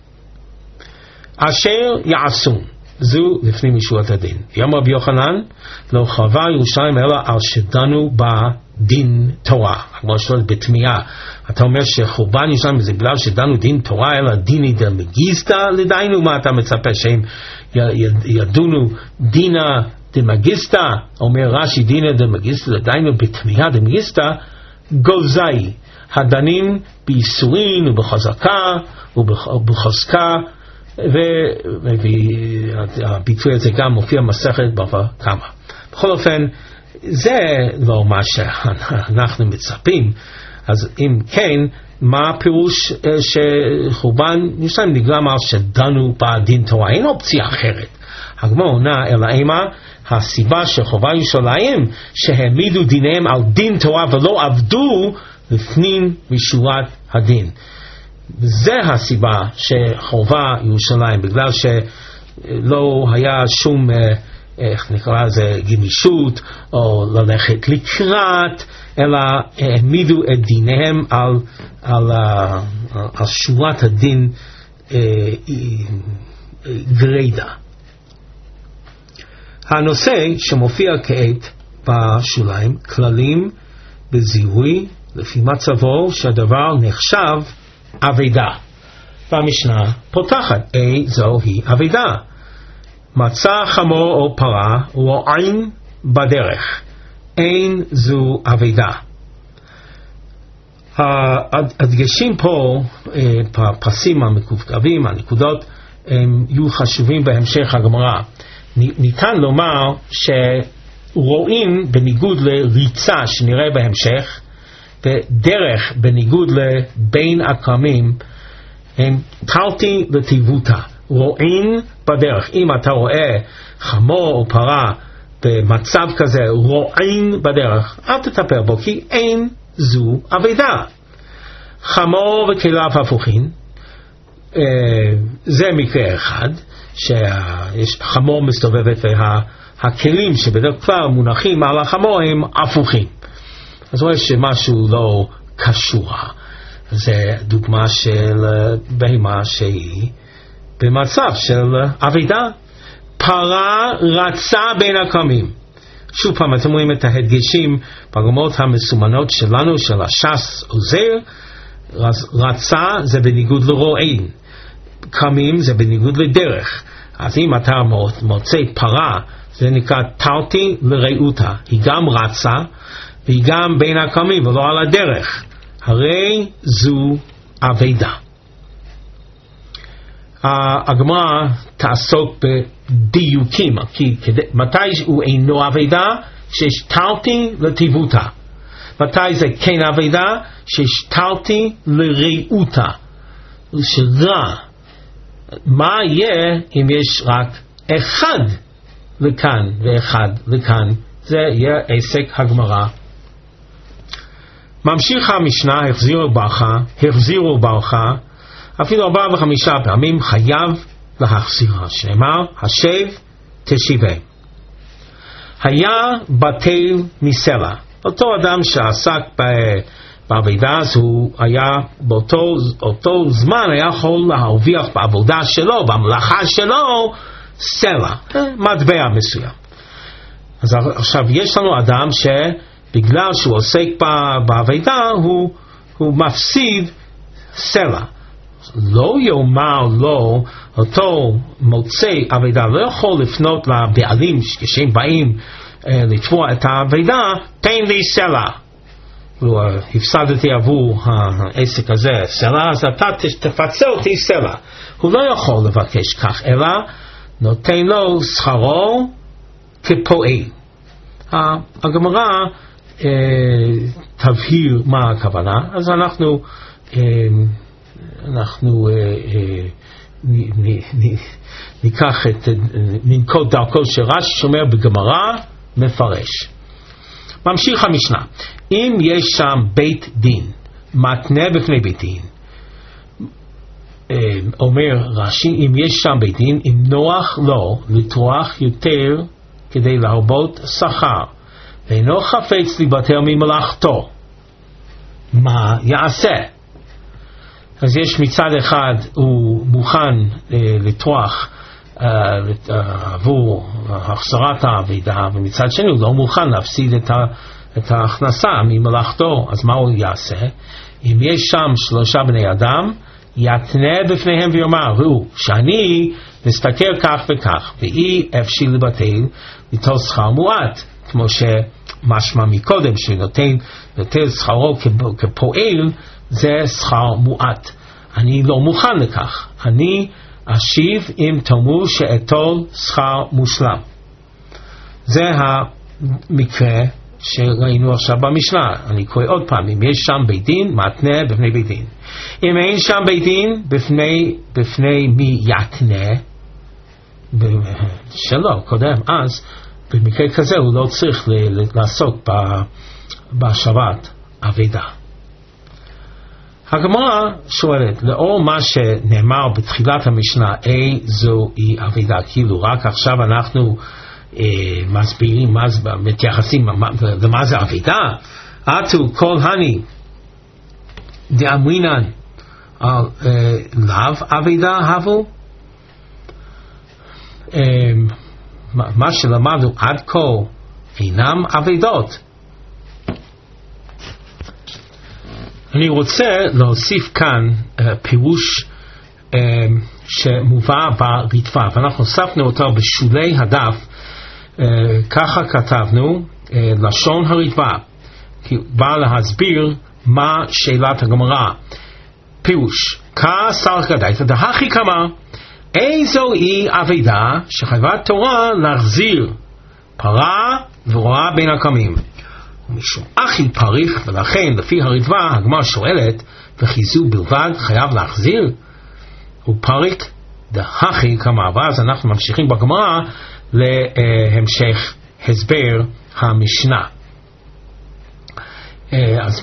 [SPEAKER 1] אשר יעשון זו לפנים משורת הדין. יאמר רבי יוחנן, לא חרבה ירושלים אלא על שדנו בדין תורה. כמו שואלת בתמיהה, אתה אומר שחורבן ירושלים זה בגלל שדנו דין תורה אלא דיני דמגיסתא לדיינו? מה אתה מצפה שהם ידונו דינה דמגיסתא? אומר רש"י דינה דמגיסתא לדיינו בתמיהה דמגיסתא גוזאי, הדנים באיסורין ובחזקה ובחוזקה, והביטוי הזה גם מופיע מסכת בבא קמא. בכל אופן, זה לא מה שאנחנו מצפים. אז אם כן, מה הפירוש שחורבן ירושלים נגרם על שדנו בדין תורה? אין אופציה אחרת. הגמרא עונה אלא אימה, הסיבה שחורבן ירושלים שהעמידו דיניהם על דין תורה ולא עבדו לפנים משורת הדין. זה הסיבה שחורבה ירושלים, בגלל שלא היה שום, איך נקרא לזה, גמישות או ללכת לקראת, אלא העמידו את דיניהם על שורת הדין גרידא. הנושא שמופיע כעת בשוליים, כללים בזיהוי לפי מצבו שהדבר נחשב אבדה. והמשנה פותחת, זוהי אבדה. מצא חמור או פרה רועין בדרך, אין זו אבדה. הדגשים פה, הפסים המקווקבים, הנקודות, הם יהיו חשובים בהמשך הגמרא. ניתן לומר שרואים בניגוד לריצה שנראה בהמשך, ודרך בניגוד לבין הכרמים, הם תלתי לטיבותא, רואים בדרך. אם אתה רואה חמור או פרה במצב כזה, רואים בדרך, אל תטפל בו, כי אין זו אבדה. חמור וכליו הפוכים, זה מקרה אחד, שיש חמור מסתובבת והכלים שבדרך כלל מונחים על החמור הם הפוכים. אז רואה שמשהו לא קשור. זה דוגמה של בהמה שהיא במצב של אבידה. פרה רצה בין הקמים. שוב פעם אתם רואים את ההדגשים בגמרות המסומנות שלנו, של הש"ס עוזר. רצה זה בניגוד לרועין, קמים זה בניגוד לדרך. אז אם אתה מוצא פרה, זה נקרא תרתי לרעותה, היא גם רצה והיא גם בין הקמים ולא על הדרך, הרי זו אבידה. הגמרא תעסוק בדיוקים, כי מתי הוא אינו אבידה? שהשתלתי לטיבותה. מתי זה כן אבידה? שהשתלתי לרעותה, שרע. מה יהיה אם יש רק אחד לכאן ואחד לכאן? זה יהיה עסק הגמרא. ממשיך המשנה, החזירו ברכה, אפילו 4 ו5 פעמים חייב להחזיר, שנאמר השב תשיבה. היה בטל מסלע. אותו אדם שעסק בעבודה, אז הוא היה באותו זמן היה יכול להרוויח בעבודה שלו, במלאכה שלו, סלע, מטבע מסוים. אז עכשיו יש לנו אדם שבגלל שהוא עוסק בעבודה הוא מפסיד סלע. לא יאמר לו אותו מוצא עבודה, לא יכול לפנות לבעלים כשהם באים לתבוע את העבודה, תן לי סלע, הפסדתי עבור העסק הזה סלע, אז אתה תפצה אותי סלע. הוא לא יכול לבקש כך, אלא נותן לו שכרו כפועל. הגמרא תבהיר מה הכוונה, אז אנחנו ננקוט דרכו שרש"י שומר בגמרא מפרש. ממשיך המשנה, אם יש שם בית דין מתנה בפני בית דין, אומר רש"י, אם יש שם בית דין, אם נוח לו לטרוח יותר כדי להרבות שכר ואינו חפץ להיבטל ממלאכתו, מה יעשה? אז יש מצד אחד הוא מוכן לטרוח עבור החזרת העבודה, ומצד שני הוא לא מוכן להפסיד את ההכנסה ממלאכתו. אז מה הוא יעשה? אם יש שם 3 בני אדם, יתנה בפניהם ויאמר, ראו שאני מסתכל כך וכך ואי אפשי לבטל ליטול שכר מועט, כמו שמשמע מקודם שנותן שכרו כפועל, זה שכר מועט. אני לא מוכן לכך, אני אשיב אם תאמרו שאתול שכר מושלם. זה המקרה שראינו עכשיו במשנה. אני קורא עוד פעם, אם יש שם בית דין, מתנה בפני בית דין. אם אין שם בית דין, בפני מי יתנה? שלא, קודם. אז במקרה כזה הוא לא צריך לעסוק בהשבת עבודה. הגמרא שואלת, לאור מה שנאמר בתחילת המשנה, זו היא עבודה, כאילו רק עכשיו אנחנו מסבירים, מתייחסים למה זה עבודה? עתו כל הני דאמרינן על לאו עבודה הבו? מה שלמדנו עד כה אינם עבודות. אני רוצה להוסיף כאן פירוש שמובא ברטב"א, ואנחנו הוספנו אותו בשולי הדף. ככה כתבנו לשון הרטב"א, כי בא להסביר מה שאלת הגמרא. פירוש כסלקא דייתא דהכי קמא, איזו היא עבודה שחייבת תורה להחזיר פרה ורועה בין הקמים, ומשום אחי פריך, ולכן לפי הרטב"א הגמרא שואלת, וכי זו בלבד חייב להחזיר? ופריק דהכי קמא. ואז אנחנו ממשיכים בגמרא להמשך הסבר המשנה. אז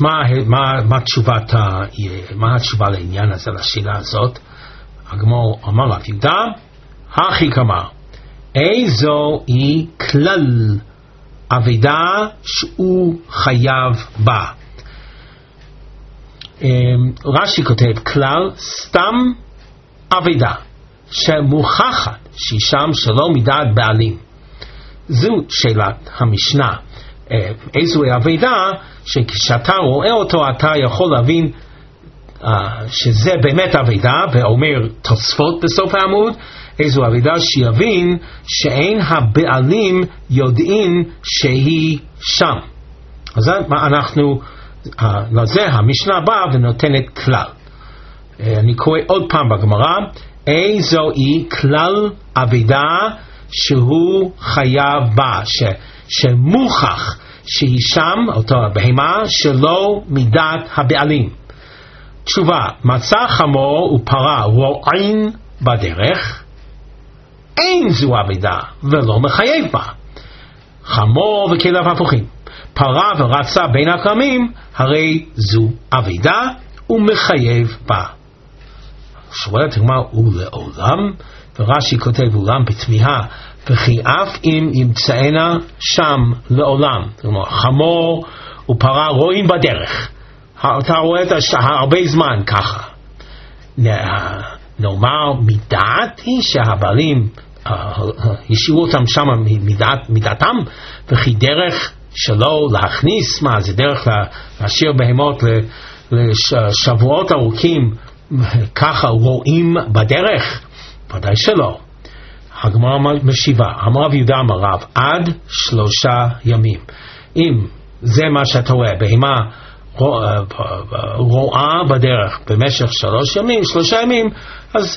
[SPEAKER 1] מה התשובה לעניין הזה, לשאלה הזאת? הגמרא אמר לה, יהודה, הכי קמא, איזו היא כלל עבודה שהוא חייב בה. רש"י כותב כלל סתם אבידה שמוכחת שהיא שם שלא מדעת בעלים. זו שאלת המשנה, איזו אבידה שכשאתה רואה אותו אתה יכול להבין שזה באמת אבידה, ואומר תוספות בסוף העמוד, איזו אבידה שיבין שאין הבעלים יודעים שהיא שם. אז אנחנו, לזה המשנה באה ונותנת כלל. אני קורא עוד פעם בגמרא, איזוהי כלל אבידה שהוא חייב בה, שמוכח שהיא שם, אותו הבהמה, שלא מידת הבעלים. תשובה, מצא חמור ופרה רועין בדרך, אין זו אבידה ולא מחייב בה. חמור וכלב הפוכים, פרה ורצה בין הכרמים, הרי זו אבידה ומחייב בה. שואלת הגמרא, ולעולם? ורש"י כותב אולם בתמיהה, וכי אף אם ימצאנה שם לעולם. כלומר, חמור ופרה רואים בדרך, אתה רואה את הרבה זמן ככה. נאמר מדעת היא שהבעלים השאירו אותם שם מדעתם, וכי דרך שלא להכניס, מה זה דרך להשאיר בהמות לשבועות ארוכים ככה רואים בדרך? ודאי שלא. הגמרא משיבה, אמר רב יהודה אמר רב, עד 3 ימים. אם זה מה שאתה רואה, בהמה רואה בדרך במשך 3 ימים, 3 ימים, אז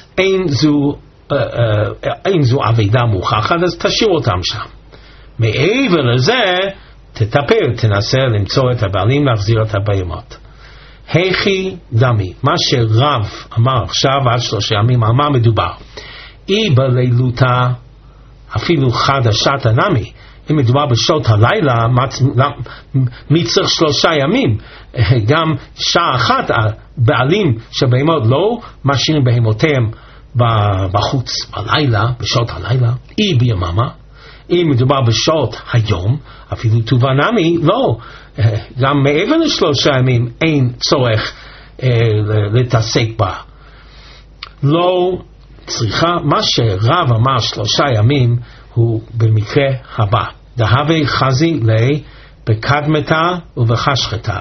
[SPEAKER 1] אין זו אבידה מוכחת, אז תשאיר אותם שם. מעבר לזה, תטפל, תנסה למצוא את הבעלים, להחזיר את הבהמות. היכי דמי, מה שרב אמר עכשיו עד 3 ימים, על מה מדובר? אי בלילותה אפילו חדשת הנמי, אם מדובר בשעות הלילה, מי צריך 3 ימים? גם שעה אחת הבעלים של בהמות לא משאירים בהמותיהם בחוץ בלילה, בשעות הלילה, אי ביממה. אם מדובר בשעות היום, אפילו טובה נמי, לא. גם מעבר ל3 ימים אין צורך להתעסק בה. לא צריכה, מה שרב אמר 3 ימים הוא במקרה הבא. דהווה חזי לי בקדמתה ובחשכתה.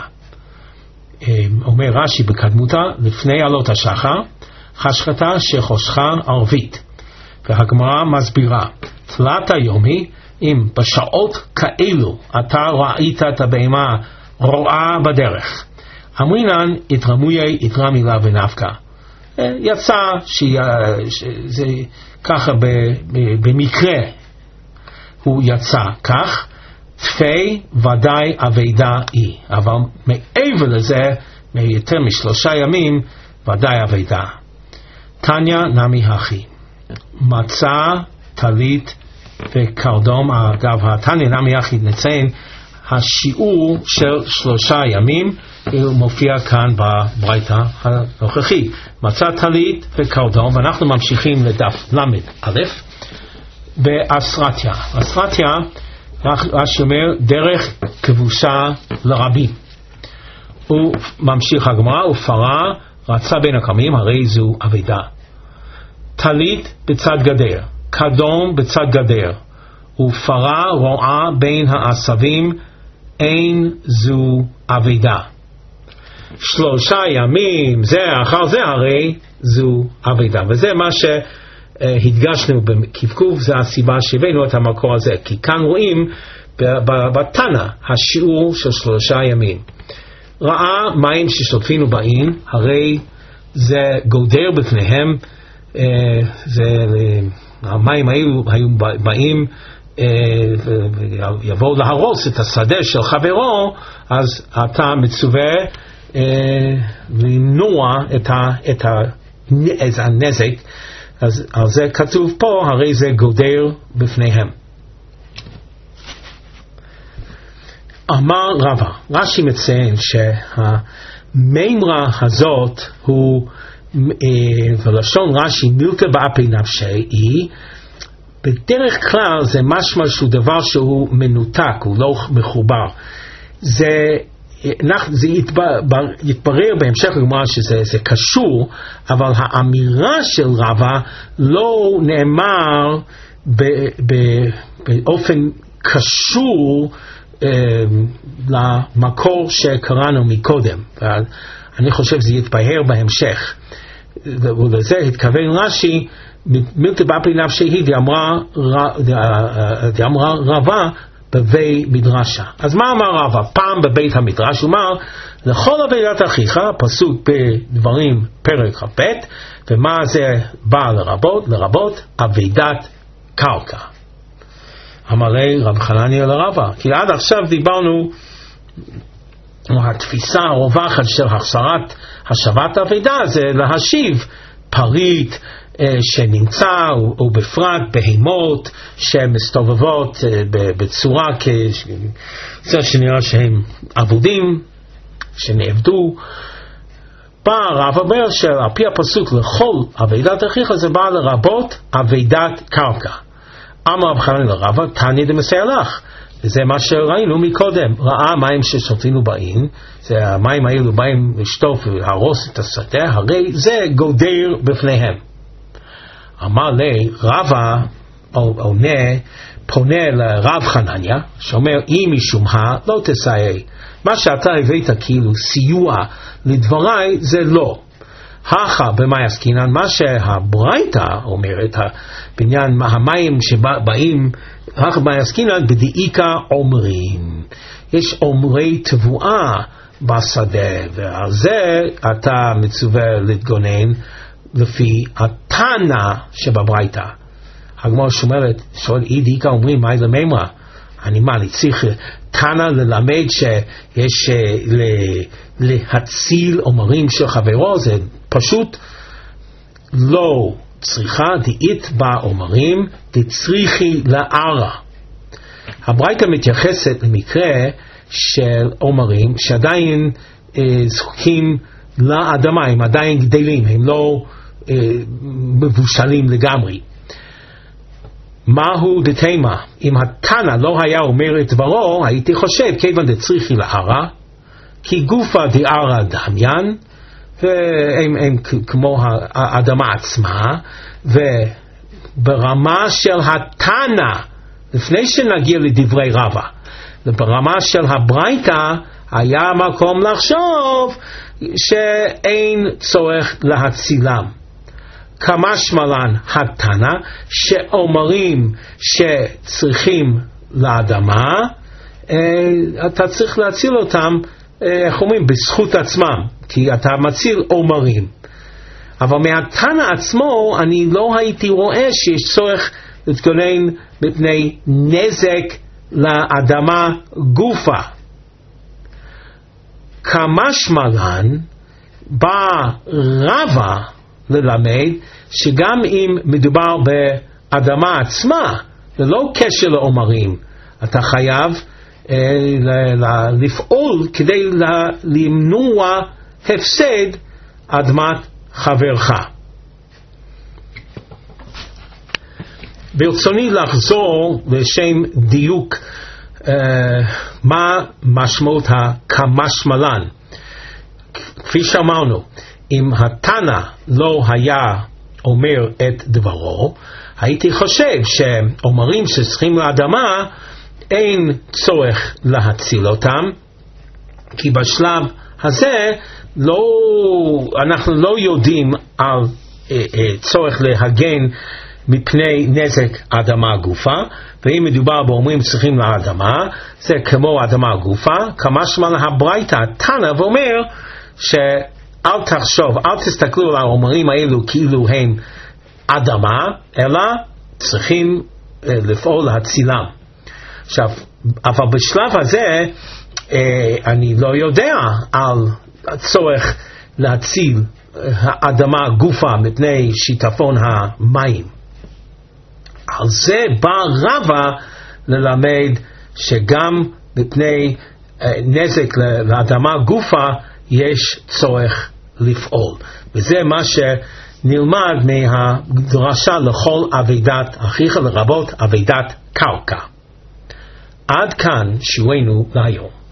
[SPEAKER 1] אומר רש"י בקדמותה לפני עלות השחר, חשכתה שחושכה ערבית. והגמרא מסבירה, תלת היום היא, אם בשעות כאלו אתה ראית את הבהמה רואה בדרך, אמרינן התרמויה התרמי לה ונפקה. יצא שזה ככה במקרה הוא יצא כך, תפי ודאי אבידה היא, אבל מעבר לזה, יותר מ3 ימים, ודאי אבידה. תניא נמי הכי, מצא, טלית וקרדום. אגב, התניא נמי הכי נציין, השיעור של 3 ימים מופיע כאן בברייתא הנוכחי. מצא, טלית וקרדום, ואנחנו ממשיכים לדף למד א' באסרתיה. אסרתיה, רש"י אומר, דרך כבושה לרבים. הוא ממשיך הגמרא, ופרה רצה בין הכרמים, הרי זו אבידה. טלית בצד גדר, קרדום בצד גדר, ופרה רואה בין העשבים, אין זו אבידה. 3 ימים זה אחר זה, הרי זו אבידה. וזה מה שהדגשנו בק"ק, זה הסיבה שהבאנו את המקור הזה, כי כאן רואים בתנא השיעור של 3 ימים. ראה מים ששוטפים ובאים, הרי זה גודר בפניהם, המים היו באים יבואו להרוס את השדה של חברו, אז אתה מצווה למנוע את הנזק. אז על זה כתוב פה, הרי זה גודר בפניהם. אמר רבא, רש"י מציין שהמימרה הזאת הוא, ולשון רש"י מילתא באפי נפשי, היא בדרך כלל זה משמע שהוא דבר שהוא מנותק, הוא לא מחובר. זה זה יתברר בהמשך לגמרא שזה קשור, אבל האמירה של רבא לא נאמר באופן קשור למקור שקראנו מקודם. אני חושב שזה יתבהר בהמשך, ולזה התכוון רש"י, מילתא בפלי נפשי דאמרה רבא בבי מדרשה. אז מה אמר רבא? פעם בבית המדרש הוא אמר, לכל אבידת אחיך, פסוק בדברים פרק כ"ב, ומה זה בא לרבות אבידת קרקע. אמר לי רב חנניה לרבא, כי עד עכשיו דיברנו התפיסה הרווחת של השבת אבידה זה להשיב פריט שנמצא, ובפרט בהמות שמסתובבות בצורה שנראה שהם עבודים, שנעבדו. בא הרב אומר שעל פי הפסוק לכל אבידת אחיך זה בא לרבות אבידת קרקע. אמר רב חנניה לרבא, תענית דמסייע לך. וזה מה שראינו מקודם, ראה מים ששותינו באים, זה המים האלו באים לשטוף ולהרוס את השדה, הרי זה גודר בפניהם. אמר לי, רבא פונה לרב חנניה, שאומר, אם משומה לא תסייע. מה שאתה הבאת כאילו סיוע לדבריי זה לא. הכה במאי עסקינן, מה שהברייתא אומרת, בעניין המים שבאים, הכה במאי עסקינן בדאיקה אומרים. יש אומרי תבואה בשדה, ועל זה אתה מצווה להתגונן לפי התנא שבברייתא. הגמרא שואל, אי דאיקה אומרים, מה למימרא? אני צריך תנא ללמד שיש להציל אומרים של חברו, זה פשוט לא צריכה, דאית בה אומרים, דצריכי לערה. הברייתא מתייחסת למקרה של אומרים שעדיין זקוקים לאדמה, הם עדיין גדלים, הם לא מבושלים לגמרי. מהו דתימה? אם התנא לא היה אומר את דברו, הייתי חושב, כיוון דצריכי לערה, כי גופה דערה דמיין, והם כמו האדמה עצמה, וברמה של התנא, לפני שנגיע לדברי רבא, ברמה של הברייתא, היה מקום לחשוב שאין צורך להצילם. כמשמען התנא, שאומרים שצריכים לאדמה, אתה צריך להציל אותם, איך אומרים, בזכות עצמם, כי אתה מציל אומרים. אבל מהתנא עצמו אני לא הייתי רואה שיש צורך להתגונן מפני נזק לאדמה גופה. כמשמען בא רבא ללמד שגם אם מדובר באדמה עצמה, ללא קשר לאומרים, אתה חייב לפעול כדי למנוע הפסד אדמת חברך. ברצוני לחזור לשם דיוק מה משמעות הכמשמען. כפי שאמרנו, אם התנא לא היה אומר את דברו, הייתי חושב שאומרים שצריכים לאדמה, אין צורך להציל אותם, כי בשלב הזה אנחנו לא יודעים על צורך להגן מפני נזק אדמה גופה, ואם מדובר באומרים צריכים לאדמה, זה כמו אדמה גופה, כמשמען הברייתא תנא ואומר שאל תחשוב, אל תסתכלו על האומרים האלו כאילו הם אדמה, אלא צריכים לפעול להצילם. עכשיו, אבל בשלב הזה אני לא יודע על צורך להציל האדמה גופה מפני שיטפון המים. על זה בא רבא ללמד שגם מפני נזק לאדמה גופה יש צורך לפעול. וזה מה שנלמד מהדרשה לכל אבידת אחיך, לרבות אבידת קרקע. עד כאן שיעורנו להיום.